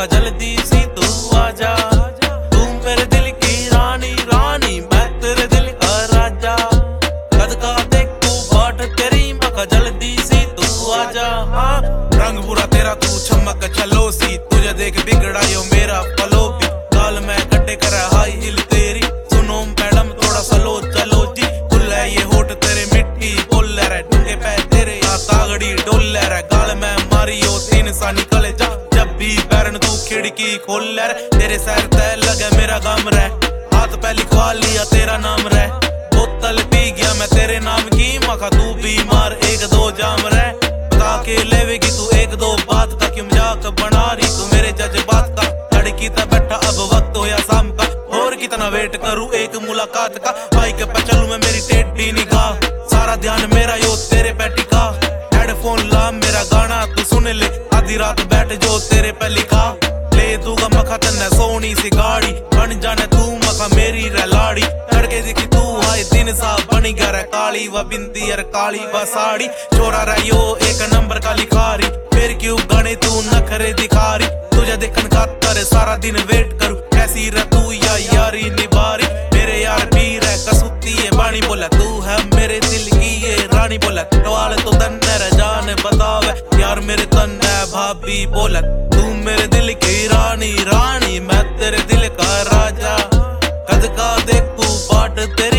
मखा जल्दी सी तू आजा। तू मेरे दिल की रानी रानी, मैं तेरे दिल का राजा। कद का देखू बाट तेरी, मखा जल्दी सी तू आजा। हाँ रंग बुरा तेरा तू चमक चलो सी, तुझे देख बिगड़ा यो मेरा फलो भी। गाल में कटे कर हाई हिल तेरी, सुनो मैडम थोड़ा सलो चलो जी। खुल है ये होठ तेरे मिट्टी बोल रहा, ढूंढे पै तेरे यहाँ तागड़ी डोल रहा। गाल में मारी हो तीन सा निकले जा, जब भी पैरन तू खिड़की खोल रहा। तेरे सैर तय लगे मेरा गम रह, हाथ पे लिखवा लिया तेरा नाम रह। बोतल पी गया मैं तेरे नाम की, मखा तू बीमार एक दो जाम रह। बता के लेवेगी तू एक दो बात का, क्यों मजाक बना रही तू मेरे जज्बात का। लड़की तब बैठा अब वक्त हो या शाम का, और कितना वेट करूं एक मुलाकात का। बाइक पे चलूं मैं मेरी टेढ़ी निगाह, सारा ध्यान मेरा यो तेरे पे टिका। हेडफोन ला मेरा गाना तू सुन ले, आधी रात बैठ जो तेरे पे लिखा। ले दूंगा मखा तन्ने सोनी सी गाड़ी, बन जाने तू मखा मेरी रलाड़ी। करके दिखी तू आए दिन सा बनी गया काली व बिंदी अर काली व साड़ी। छोरा रहियो एक नंबर का लिखारी, फिर क्यों गाने तू नखरे दिखारी। तुझे देखन खातर सारा दिन वेट करूं, कैसी रह तू या यारी निभारी। मेरे यार पीर है कसूती है बानी, बोला तू है मेरे दिल की ये रानी। बोला टवाल तो तन्ने जान बतावे यार मेरे तन्ने भाभी। बोला तू मेरे दिल की रानी रानी, मैं तेरे दिल का राजा। कद का देखू बाट तेरे